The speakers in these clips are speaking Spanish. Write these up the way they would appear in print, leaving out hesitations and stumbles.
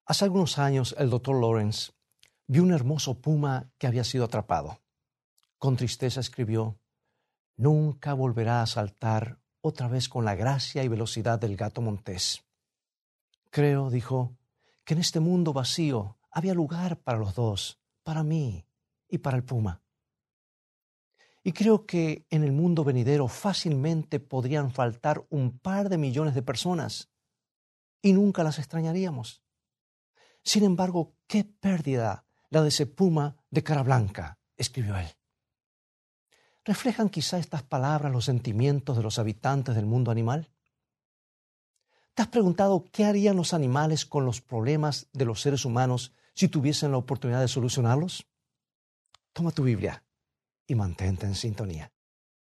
Hace algunos años el doctor Lawrence vio un hermoso puma que había sido atrapado. Con tristeza escribió: «Nunca volverá a saltar otra vez con la gracia y velocidad del gato montés». Creo, dijo, que en este mundo vacío había lugar para los dos, para mí y para el puma. Y creo que en el mundo venidero fácilmente podrían faltar un par de millones de personas y nunca las extrañaríamos. Sin embargo, qué pérdida la de ese puma de cara blanca, escribió él. ¿Reflejan quizá estas palabras los sentimientos de los habitantes del mundo animal? ¿Te has preguntado qué harían los animales con los problemas de los seres humanos si tuviesen la oportunidad de solucionarlos? Toma tu Biblia y mantente en sintonía.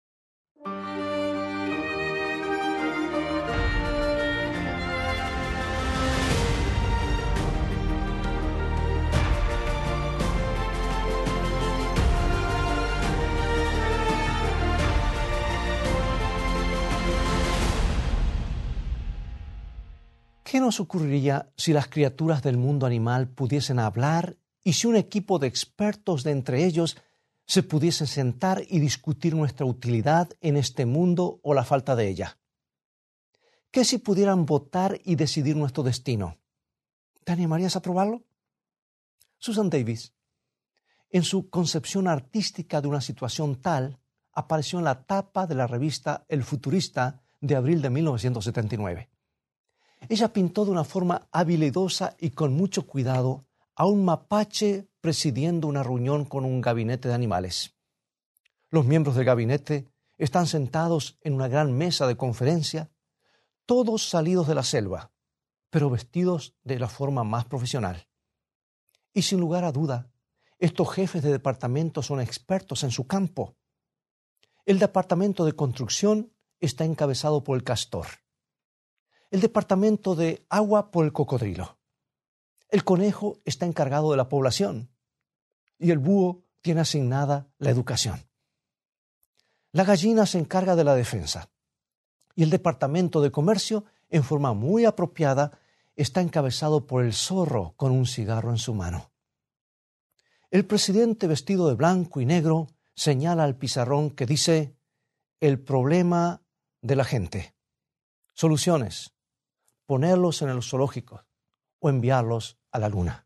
¿Qué nos ocurriría si las criaturas del mundo animal pudiesen hablar y si un equipo de expertos de entre ellos se pudiesen sentar y discutir nuestra utilidad en este mundo o la falta de ella? ¿Qué si pudieran votar y decidir nuestro destino? ¿Te animarías a probarlo? Susan Davis, en su concepción artística de una situación tal, apareció en la tapa de la revista El Futurista de abril de 1979. Ella pintó de una forma habilidosa y con mucho cuidado a un mapache presidiendo una reunión con un gabinete de animales. Los miembros del gabinete están sentados en una gran mesa de conferencia, todos salidos de la selva, pero vestidos de la forma más profesional. Y sin lugar a duda, estos jefes de departamento son expertos en su campo. El departamento de construcción está encabezado por el castor. El departamento de agua por el cocodrilo. El conejo está encargado de la población y el búho tiene asignada la educación. La gallina se encarga de la defensa y el departamento de comercio, en forma muy apropiada, está encabezado por el zorro con un cigarro en su mano. El presidente, vestido de blanco y negro, señala al pizarrón que dice: «El problema de la gente. Soluciones. Ponerlos en el zoológico o enviarlos a la luna».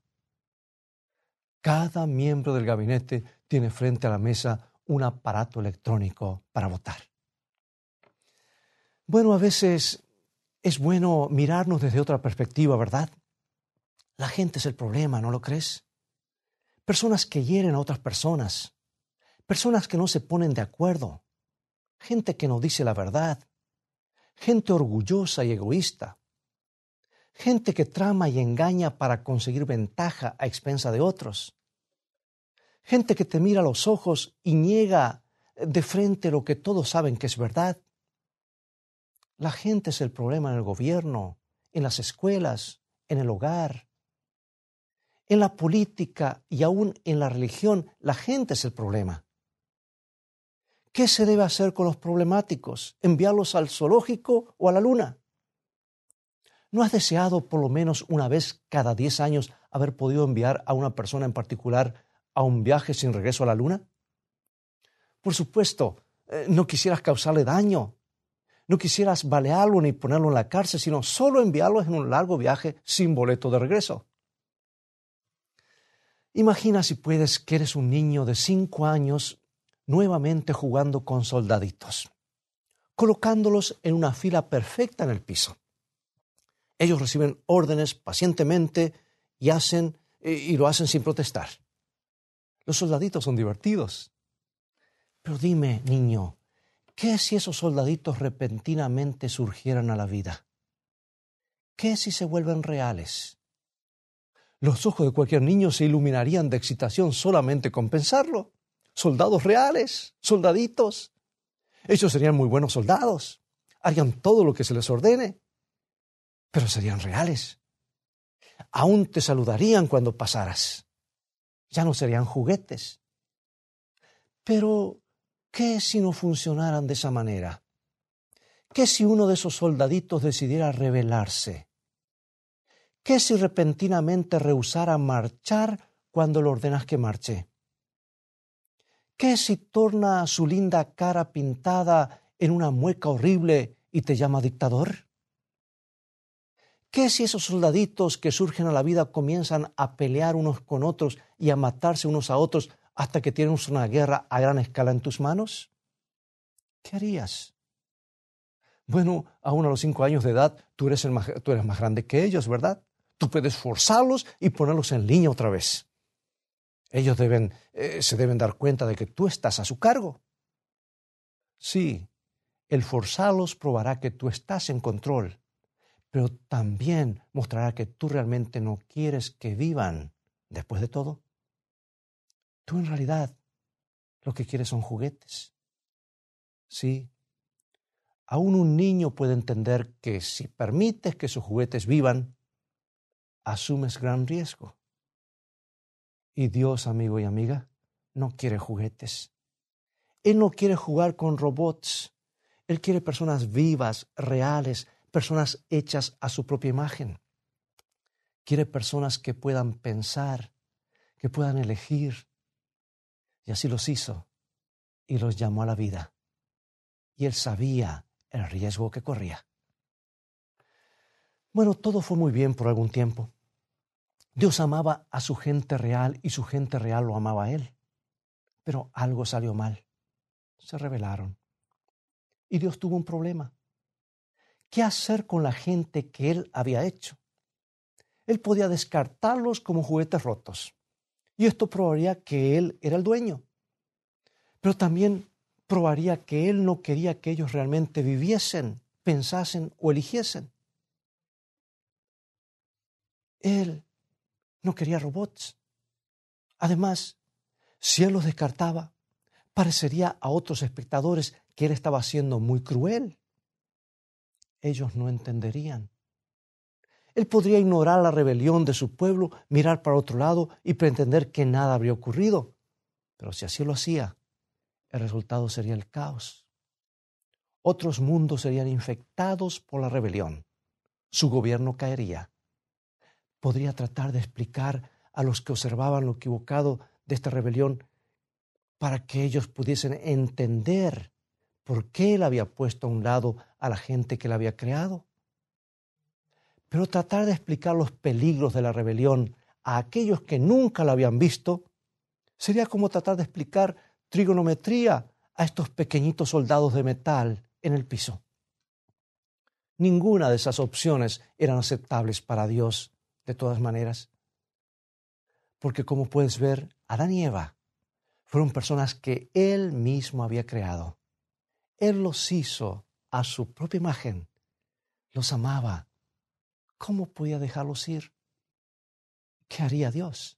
Cada miembro del gabinete tiene frente a la mesa un aparato electrónico para votar. Bueno, a veces es bueno mirarnos desde otra perspectiva, ¿verdad? La gente es el problema, ¿no lo crees? Personas que hieren a otras personas, personas que no se ponen de acuerdo, gente que no dice la verdad, gente orgullosa y egoísta, gente que trama y engaña para conseguir ventaja a expensa de otros. Gente que te mira a los ojos y niega de frente lo que todos saben que es verdad. La gente es el problema en el gobierno, en las escuelas, en el hogar, en la política y aún en la religión. La gente es el problema. ¿Qué se debe hacer con los problemáticos? ¿Enviarlos al zoológico o a la luna? ¿No has deseado por lo menos una vez cada 10 años haber podido enviar a una persona en particular a un viaje sin regreso a la luna? Por supuesto, no quisieras causarle daño, no quisieras balearlo ni ponerlo en la cárcel, sino solo enviarlo en un largo viaje sin boleto de regreso. Imagina, si puedes, que eres un niño de 5 años nuevamente jugando con soldaditos, colocándolos en una fila perfecta en el piso. Ellos reciben órdenes pacientemente y lo hacen sin protestar. Los soldaditos son divertidos. Pero dime, niño, ¿qué si esos soldaditos repentinamente surgieran a la vida? ¿Qué si se vuelven reales? Los ojos de cualquier niño se iluminarían de excitación solamente con pensarlo. Soldados reales, soldaditos. Ellos serían muy buenos soldados. Harían todo lo que se les ordene. Pero serían reales. Aún te saludarían cuando pasaras. Ya no serían juguetes. Pero, ¿qué si no funcionaran de esa manera? ¿Qué si uno de esos soldaditos decidiera rebelarse? ¿Qué si repentinamente rehusara marchar cuando le ordenas que marche? ¿Qué si torna su linda cara pintada en una mueca horrible y te llama dictador? ¿Qué si esos soldaditos que surgen a la vida comienzan a pelear unos con otros y a matarse unos a otros hasta que tienes una guerra a gran escala en tus manos? ¿Qué harías? Bueno, aún a los 5 años de edad, tú eres más grande que ellos, ¿verdad? Tú puedes forzarlos y ponerlos en línea otra vez. Ellos se deben dar cuenta de que tú estás a su cargo. Sí, el forzarlos probará que tú estás en control, pero también mostrará que tú realmente no quieres que vivan. Después de todo, tú en realidad lo que quieres son juguetes. Sí, aún un niño puede entender que si permites que sus juguetes vivan, asumes gran riesgo. Y Dios, amigo y amiga, no quiere juguetes. Él no quiere jugar con robots. Él quiere personas vivas, reales, personas hechas a su propia imagen. Quiere personas que puedan pensar, que puedan elegir. Y así los hizo y los llamó a la vida. Y él sabía el riesgo que corría. Bueno, todo fue muy bien por algún tiempo. Dios amaba a su gente real y su gente real lo amaba a él. Pero algo salió mal. Se rebelaron. Y Dios tuvo un problema. ¿Qué hacer con la gente que él había hecho? Él podía descartarlos como juguetes rotos. Y esto probaría que él era el dueño. Pero también probaría que él no quería que ellos realmente viviesen, pensasen o eligiesen. Él no quería robots. Además, si él los descartaba, parecería a otros espectadores que él estaba siendo muy cruel. Ellos no entenderían. Él podría ignorar la rebelión de su pueblo, mirar para otro lado y pretender que nada habría ocurrido. Pero si así lo hacía, el resultado sería el caos. Otros mundos serían infectados por la rebelión. Su gobierno caería. Podría tratar de explicar a los que observaban lo equivocado de esta rebelión para que ellos pudiesen entender por qué él había puesto a un lado a la gente que él había creado. Pero tratar de explicar los peligros de la rebelión a aquellos que nunca la habían visto sería como tratar de explicar trigonometría a estos pequeñitos soldados de metal en el piso. Ninguna de esas opciones eran aceptables para Dios de todas maneras. Porque como puedes ver, Adán y Eva fueron personas que Él mismo había creado. Él los hizo a su propia imagen. Los amaba. ¿Cómo podía dejarlos ir? ¿Qué haría Dios?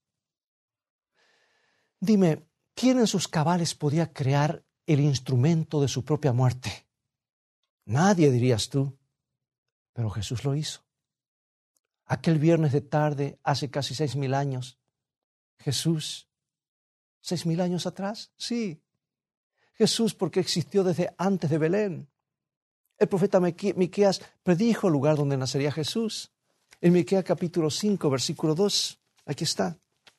Dime, ¿quién en sus cabales podía crear el instrumento de su propia muerte? Nadie, dirías tú, pero Jesús lo hizo. Aquel viernes de tarde, hace casi 6,000 años, Jesús, 6,000 años atrás, sí, Jesús porque existió desde antes de Belén. El profeta Miqueas predijo el lugar donde nacería Jesús. En Miqueas capítulo 5, versículo 2, aquí está.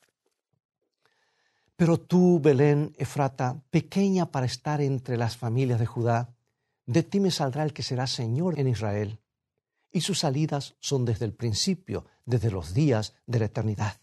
Pero tú, Belén, Efrata, pequeña para estar entre las familias de Judá, de ti me saldrá el que será Señor en Israel, y sus salidas son desde el principio, desde los días de la eternidad.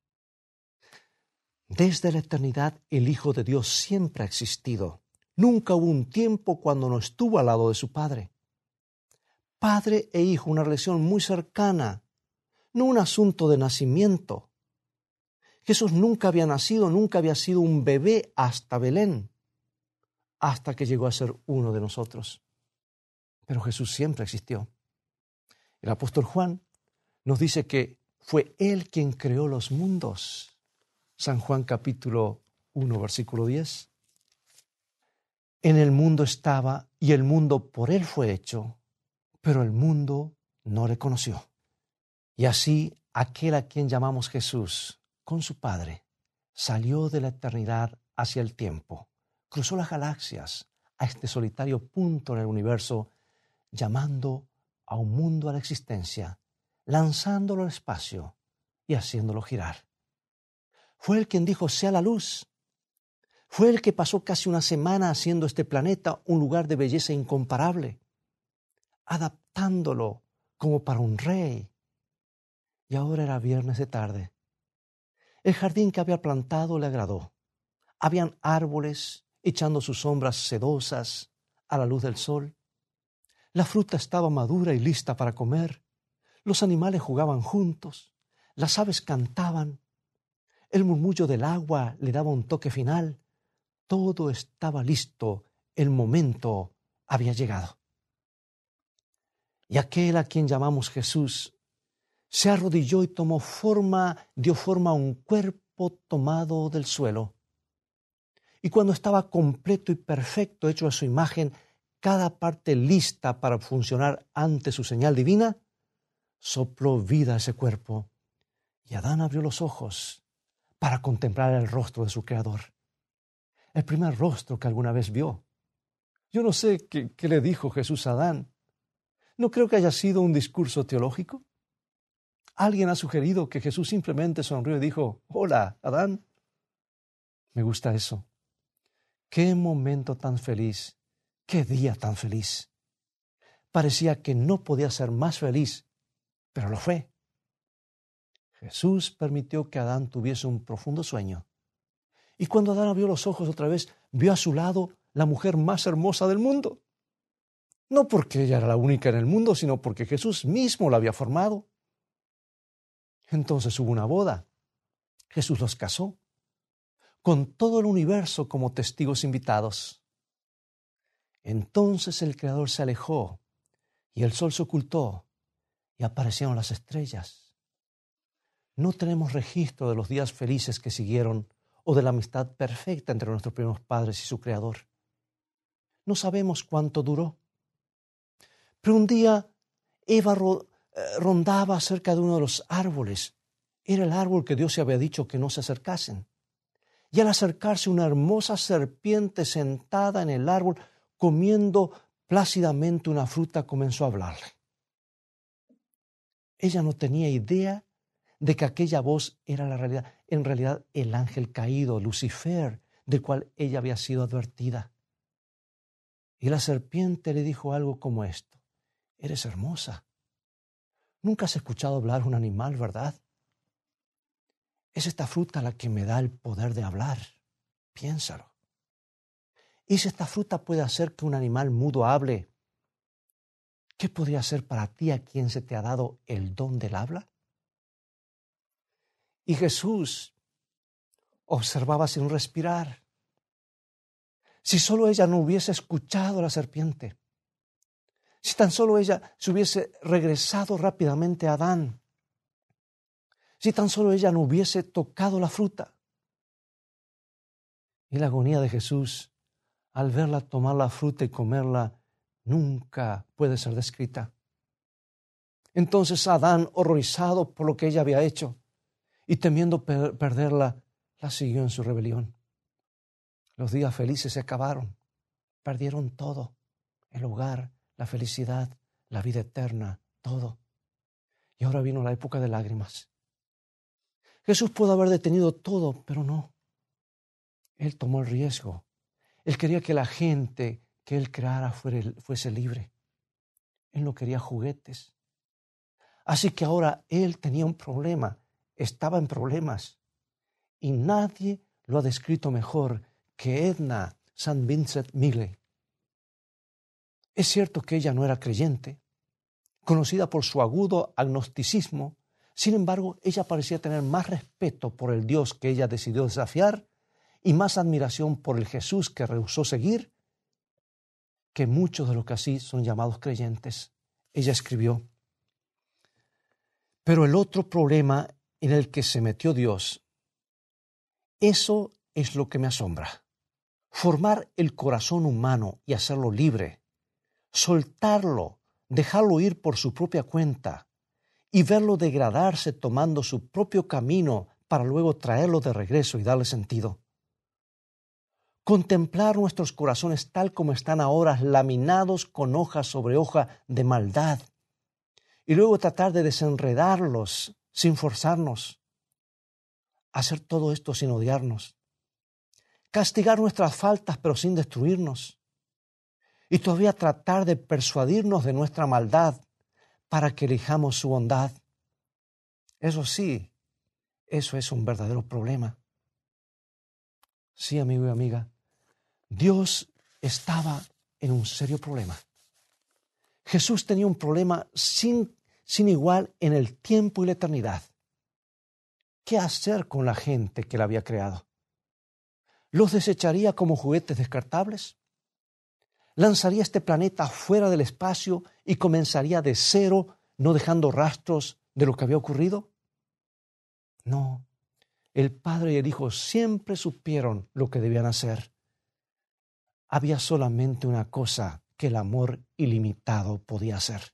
Desde la eternidad el Hijo de Dios siempre ha existido. Nunca hubo un tiempo cuando no estuvo al lado de su Padre. Padre e Hijo, una relación muy cercana, no un asunto de nacimiento. Jesús nunca había nacido, nunca había sido un bebé hasta Belén, hasta que llegó a ser uno de nosotros. Pero Jesús siempre existió. El apóstol Juan nos dice que fue Él quien creó los mundos. San Juan capítulo 1, versículo 10. En el mundo estaba y el mundo por Él fue hecho, pero el mundo no le conoció. Y así aquel a quien llamamos Jesús, con su Padre, salió de la eternidad hacia el tiempo, cruzó las galaxias a este solitario punto en el universo, llamando a un mundo a la existencia, lanzándolo al espacio y haciéndolo girar. Fue Él quien dijo, sea la luz. Fue Él que pasó casi una semana haciendo este planeta un lugar de belleza incomparable, adaptándolo como para un rey. Y ahora era viernes de tarde. El jardín que había plantado le agradó. Habían árboles echando sus sombras sedosas a la luz del sol. La fruta estaba madura y lista para comer. Los animales jugaban juntos. Las aves cantaban. El murmullo del agua le daba un toque final. Todo estaba listo. El momento había llegado. Y aquel a quien llamamos Jesús se arrodilló y dio forma a un cuerpo tomado del suelo. Y cuando estaba completo y perfecto, hecho a su imagen, cada parte lista para funcionar ante su señal divina, sopló vida a ese cuerpo. Y Adán abrió los ojos para contemplar el rostro de su Creador. El primer rostro que alguna vez vio. Yo no sé qué le dijo Jesús a Adán. No creo que haya sido un discurso teológico. Alguien ha sugerido que Jesús simplemente sonrió y dijo, hola, Adán. Me gusta eso. Qué momento tan feliz, qué día tan feliz. Parecía que no podía ser más feliz, pero lo fue. Jesús permitió que Adán tuviese un profundo sueño. Y cuando Adán abrió los ojos otra vez, vio a su lado la mujer más hermosa del mundo. No porque ella era la única en el mundo, sino porque Jesús mismo la había formado. Entonces hubo una boda. Jesús los casó, con todo el universo como testigos invitados. Entonces el Creador se alejó y el sol se ocultó y aparecieron las estrellas. No tenemos registro de los días felices que siguieron o de la amistad perfecta entre nuestros primeros padres y su Creador. No sabemos cuánto duró. Pero un día Eva rondaba cerca de uno de los árboles. Era el árbol que Dios se había dicho que no se acercasen. Y al acercarse una hermosa serpiente sentada en el árbol, comiendo plácidamente una fruta, comenzó a hablarle. Ella no tenía idea de que aquella voz era la realidad. En realidad, el ángel caído, Lucifer, del cual ella había sido advertida. Y la serpiente le dijo algo como esto: eres hermosa. Nunca has escuchado hablar un animal, ¿verdad? Es esta fruta la que me da el poder de hablar. Piénsalo. ¿Y si esta fruta puede hacer que un animal mudo hable? ¿Qué podría ser para ti a quien se te ha dado el don del habla? Y Jesús observaba sin respirar. Si solo ella no hubiese escuchado a la serpiente, si tan solo ella se hubiese regresado rápidamente a Adán, si tan solo ella no hubiese tocado la fruta. Y la agonía de Jesús al verla tomar la fruta y comerla nunca puede ser descrita. Entonces Adán, horrorizado por lo que ella había hecho y temiendo perderla, la siguió en su rebelión. Los días felices se acabaron. Perdieron todo: el hogar, la felicidad, la vida eterna, todo. Y ahora vino la época de lágrimas. Jesús pudo haber detenido todo, pero no. Él tomó el riesgo. Él quería que la gente que Él creara fuese libre. Él no quería juguetes. Así que ahora Él tenía un problema, estaba en problemas. Y nadie lo ha descrito mejor que Edna St. Vincent Millay. Es cierto que ella no era creyente, conocida por su agudo agnosticismo. Sin embargo, ella parecía tener más respeto por el Dios que ella decidió desafiar y más admiración por el Jesús que rehusó seguir que muchos de los que así son llamados creyentes. Ella escribió: pero el otro problema en el que se metió Dios, eso es lo que me asombra. Formar el corazón humano y hacerlo libre, soltarlo, dejarlo ir por su propia cuenta y verlo degradarse tomando su propio camino para luego traerlo de regreso y darle sentido. Contemplar nuestros corazones tal como están ahora, laminados con hoja sobre hoja de maldad, y luego tratar de desenredarlos sin forzarnos. Hacer todo esto sin odiarnos. Castigar nuestras faltas pero sin destruirnos. Y todavía tratar de persuadirnos de nuestra maldad para que elijamos su bondad. Eso sí, eso es un verdadero problema. Sí, amigo y amiga, Dios estaba en un serio problema. Jesús tenía un problema sin igual en el tiempo y la eternidad. ¿Qué hacer con la gente que Él había creado? ¿Los desecharía como juguetes descartables? ¿Lanzaría este planeta fuera del espacio y comenzaría de cero, no dejando rastros de lo que había ocurrido? No. El Padre y el Hijo siempre supieron lo que debían hacer. Había solamente una cosa que el amor ilimitado podía hacer.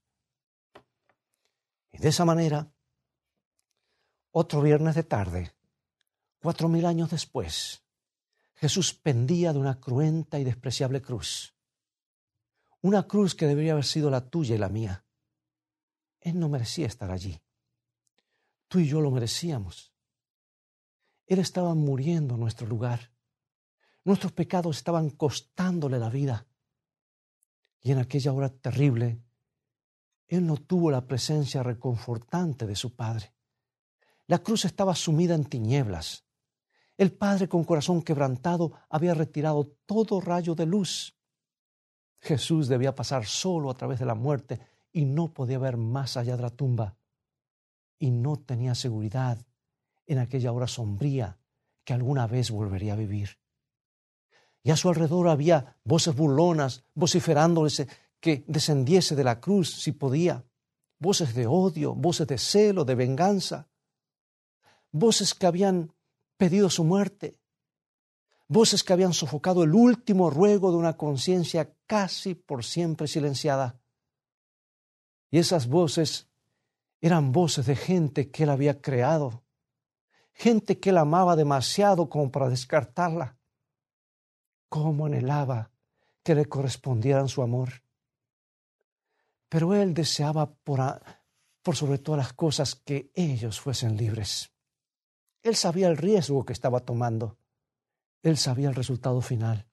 Y de esa manera, otro viernes de tarde, 4000 años después, Jesús pendía de una cruenta y despreciable cruz. Una cruz que debería haber sido la tuya y la mía. Él no merecía estar allí. Tú y yo lo merecíamos. Él estaba muriendo en nuestro lugar. Nuestros pecados estaban costándole la vida. Y en aquella hora terrible, Él no tuvo la presencia reconfortante de su Padre. La cruz estaba sumida en tinieblas. El Padre, con corazón quebrantado, había retirado todo rayo de luz. Jesús debía pasar solo a través de la muerte y no podía ver más allá de la tumba. Y no tenía seguridad en aquella hora sombría que alguna vez volvería a vivir. Y a su alrededor había voces burlonas vociferándole que descendiese de la cruz si podía. Voces de odio, voces de celo, de venganza. Voces que habían pedido su muerte. Voces que habían sofocado el último ruego de una conciencia casi por siempre silenciada. Y esas voces eran voces de gente que Él había creado. Gente que Él amaba demasiado como para descartarla. Cómo anhelaba que le correspondieran su amor. Pero Él deseaba por sobre todas las cosas que ellos fuesen libres. Él sabía el riesgo que estaba tomando. Él sabía el resultado final.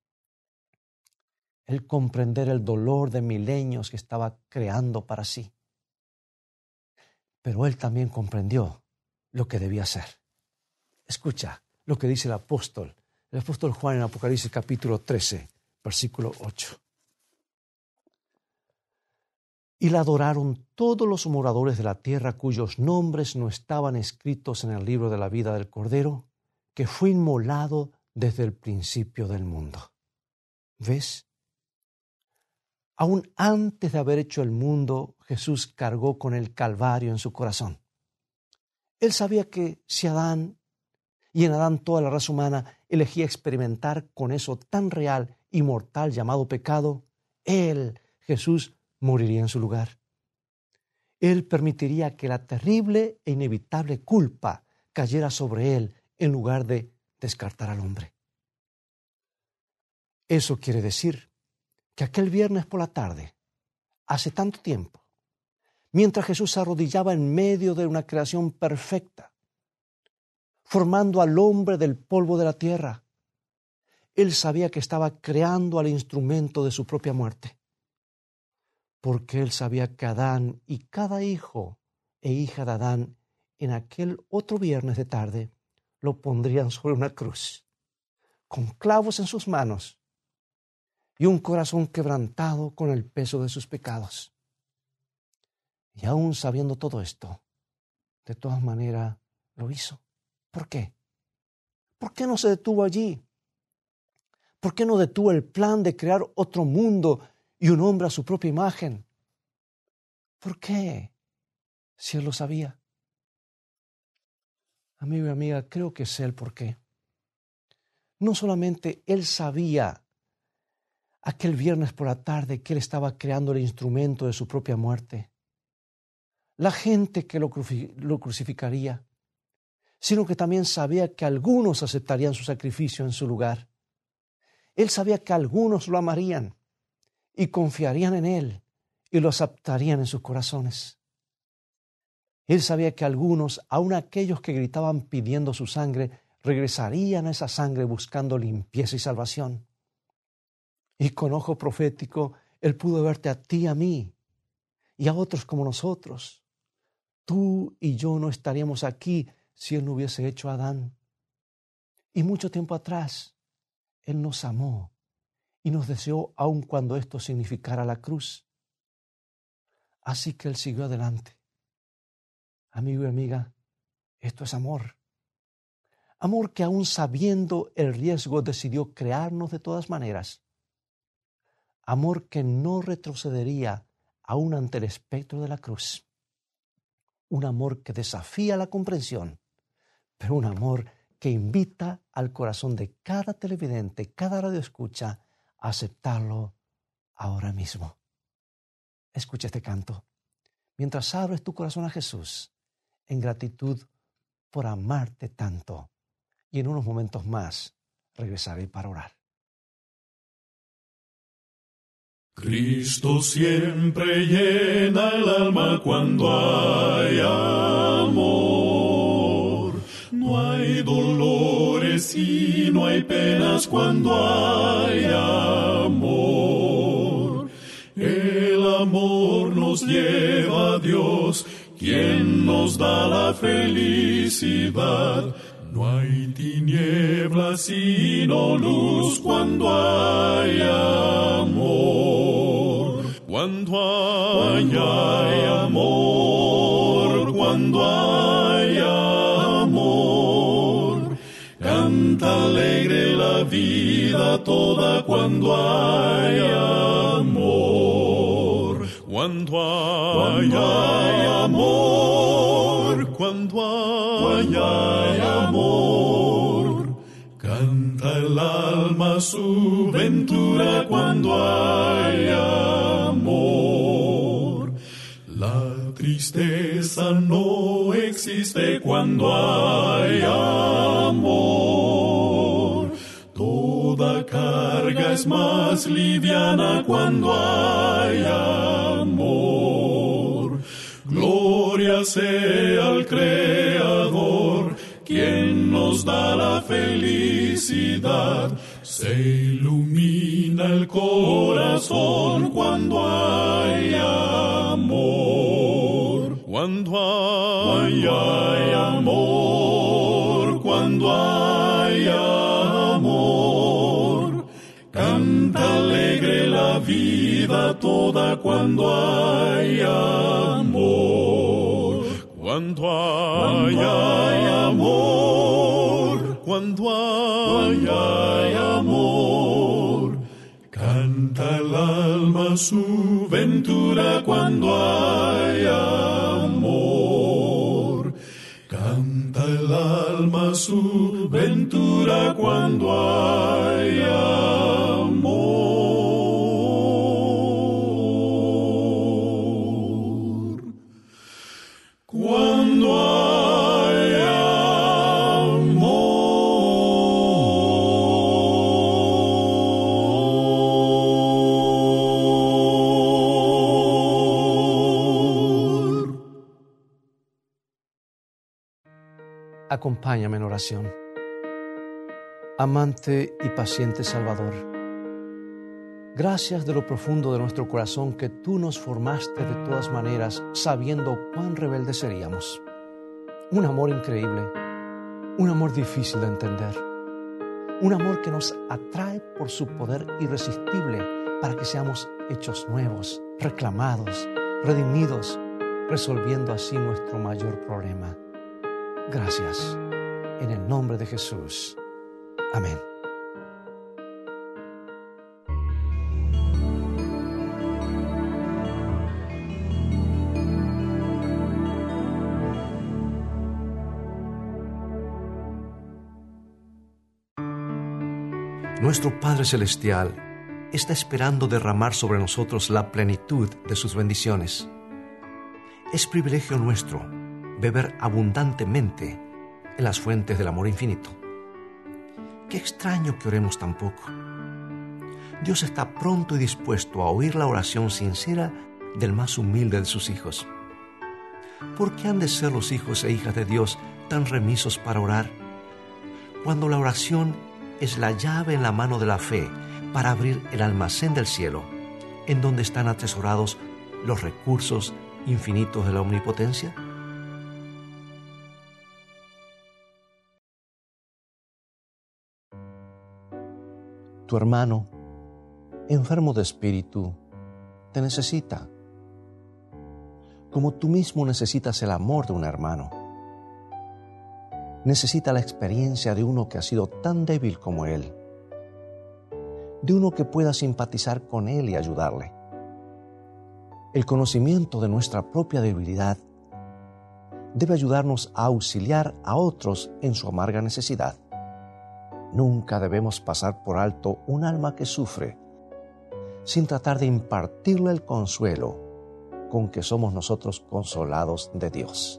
Él comprender el dolor de milenios que estaba creando para sí. Pero Él también comprendió lo que debía hacer. Escucha lo que dice el apóstol Juan en Apocalipsis capítulo 13, versículo 8. Y la adoraron todos los moradores de la tierra cuyos nombres no estaban escritos en el libro de la vida del Cordero, que fue inmolado desde el principio del mundo. ¿Ves? Aún antes de haber hecho el mundo, Jesús cargó con el Calvario en su corazón. Él sabía que si Adán, y en Adán toda la raza humana, elegía experimentar con eso tan real y mortal llamado pecado, Él, Jesús, moriría en su lugar. Él permitiría que la terrible e inevitable culpa cayera sobre Él en lugar de descartar al hombre. Eso quiere decir que aquel viernes por la tarde, hace tanto tiempo, mientras Jesús se arrodillaba en medio de una creación perfecta, formando al hombre del polvo de la tierra, Él sabía que estaba creando al instrumento de su propia muerte. Porque Él sabía que Adán y cada hijo e hija de Adán en aquel otro viernes de tarde lo pondrían sobre una cruz, con clavos en sus manos y un corazón quebrantado con el peso de sus pecados. Y aún sabiendo todo esto, de todas maneras lo hizo. ¿Por qué? ¿Por qué no se detuvo allí? ¿Por qué no detuvo el plan de crear otro mundo y un hombre a su propia imagen? ¿Por qué? Si Él lo sabía. Amigo y amiga, creo que sé el por qué. No solamente Él sabía aquel viernes por la tarde que Él estaba creando el instrumento de su propia muerte, la gente que lo crucificaría, sino que también sabía que algunos aceptarían su sacrificio en su lugar. Él sabía que algunos lo amarían y confiarían en Él y lo aceptarían en sus corazones. Él sabía que algunos, aun aquellos que gritaban pidiendo su sangre, regresarían a esa sangre buscando limpieza y salvación. Y con ojo profético, Él pudo verte a ti, a mí y a otros como nosotros. Tú y yo no estaríamos aquí si Él no hubiese hecho a Adán. Y mucho tiempo atrás, Él nos amó y nos deseó aun cuando esto significara la cruz. Así que Él siguió adelante. Amigo y amiga, esto es amor. Amor que aun sabiendo el riesgo decidió crearnos de todas maneras. Amor que no retrocedería aun ante el espectro de la cruz. Un amor que desafía la comprensión, pero un amor que invita al corazón de cada televidente, cada radioescucha, a aceptarlo ahora mismo. Escucha este canto mientras abres tu corazón a Jesús en gratitud por amarte tanto. Y en unos momentos más regresaré para orar. Cristo siempre llena el alma cuando hay amor. No hay dolores y no hay penas cuando hay amor. El amor nos lleva a Dios, quien nos da la felicidad. No hay tinieblas sino luz cuando hay amor. Cuando hay amor, cuando hay amor. Canta alegre la vida toda cuando hay amor. Cuando hay amor, cuando hay amor. Canta el alma su ventura cuando hay amor. La tristeza no existe cuando hay amor. Toda carga es más liviana cuando hay amor. Gloria sea al Creador, quien nos da la felicidad. Se ilumina el corazón cuando hay amor. Cuando hay amor, cuando hay amor. Canta alegre la vida toda cuando hay amor. Cuando hay amor, cuando hay amor. Canta el alma su ventura cuando hay amor. Canta el alma su ventura cuando hay amor. Cuando hay amor. Acompáñame en oración. Amante y paciente Salvador, gracias de lo profundo de nuestro corazón que tú nos formaste de todas maneras, sabiendo cuán rebeldes seríamos. Un amor increíble, un amor difícil de entender, un amor que nos atrae por su poder irresistible para que seamos hechos nuevos, reclamados, redimidos, resolviendo así nuestro mayor problema. Gracias, en el nombre de Jesús. Amén. Nuestro Padre Celestial está esperando derramar sobre nosotros la plenitud de sus bendiciones. Es privilegio nuestro beber abundantemente en las fuentes del amor infinito. Qué extraño que oremos tan poco. Dios está pronto y dispuesto a oír la oración sincera del más humilde de sus hijos. ¿Por qué han de ser los hijos e hijas de Dios tan remisos para orar? Cuando la oración es la llave en la mano de la fe para abrir el almacén del cielo, en donde están atesorados los recursos infinitos de la omnipotencia. Tu hermano, enfermo de espíritu, te necesita, como tú mismo necesitas el amor de un hermano. Necesita la experiencia de uno que ha sido tan débil como él, de uno que pueda simpatizar con él y ayudarle. El conocimiento de nuestra propia debilidad debe ayudarnos a auxiliar a otros en su amarga necesidad. Nunca debemos pasar por alto un alma que sufre sin tratar de impartirle el consuelo con que somos nosotros consolados de Dios.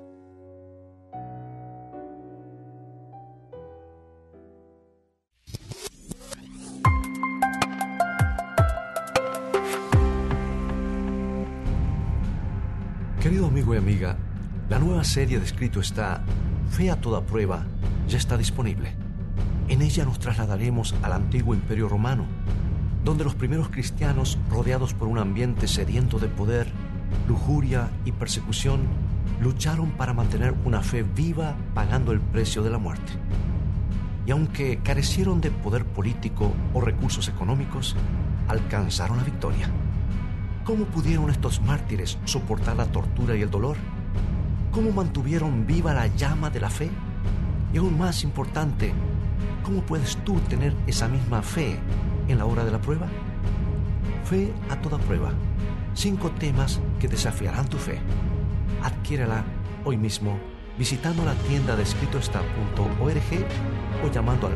Querido amigo y amiga, la nueva serie de Escrito está, Fe a toda prueba, ya está disponible. En ella nos trasladaremos al antiguo Imperio Romano, donde los primeros cristianos, rodeados por un ambiente sediento de poder, lujuria y persecución, lucharon para mantener una fe viva pagando el precio de la muerte. Y aunque carecieron de poder político o recursos económicos, alcanzaron la victoria. ¿Cómo pudieron estos mártires soportar la tortura y el dolor? ¿Cómo mantuvieron viva la llama de la fe? Y aún más importante, ¿cómo puedes tú tener esa misma fe en la hora de la prueba? Fe a toda prueba. 5 temas que desafiarán tu fe. Adquiérela hoy mismo visitando la tienda de escritoestá.org o llamando al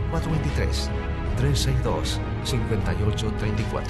423-362-5834.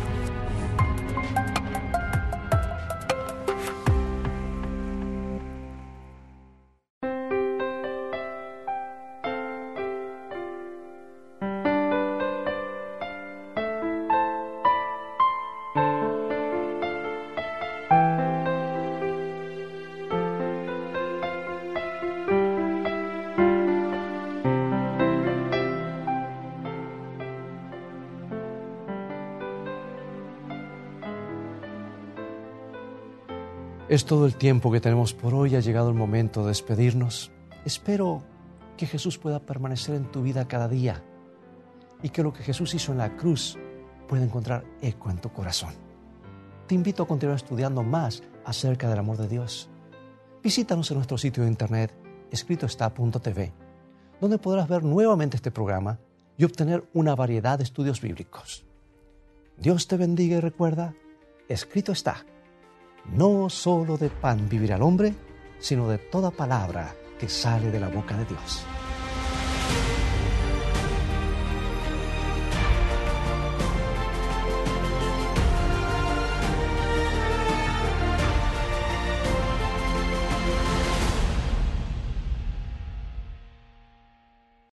Es todo el tiempo que tenemos por hoy. Ha llegado el momento de despedirnos. Espero que Jesús pueda permanecer en tu vida cada día y que lo que Jesús hizo en la cruz pueda encontrar eco en tu corazón. Te invito a continuar estudiando más acerca del amor de Dios. Visítanos en nuestro sitio de internet escritoestá.tv, donde podrás ver nuevamente este programa y obtener una variedad de estudios bíblicos. Dios te bendiga y recuerda, escrito está. No solo de pan vivirá el hombre, sino de toda palabra que sale de la boca de Dios.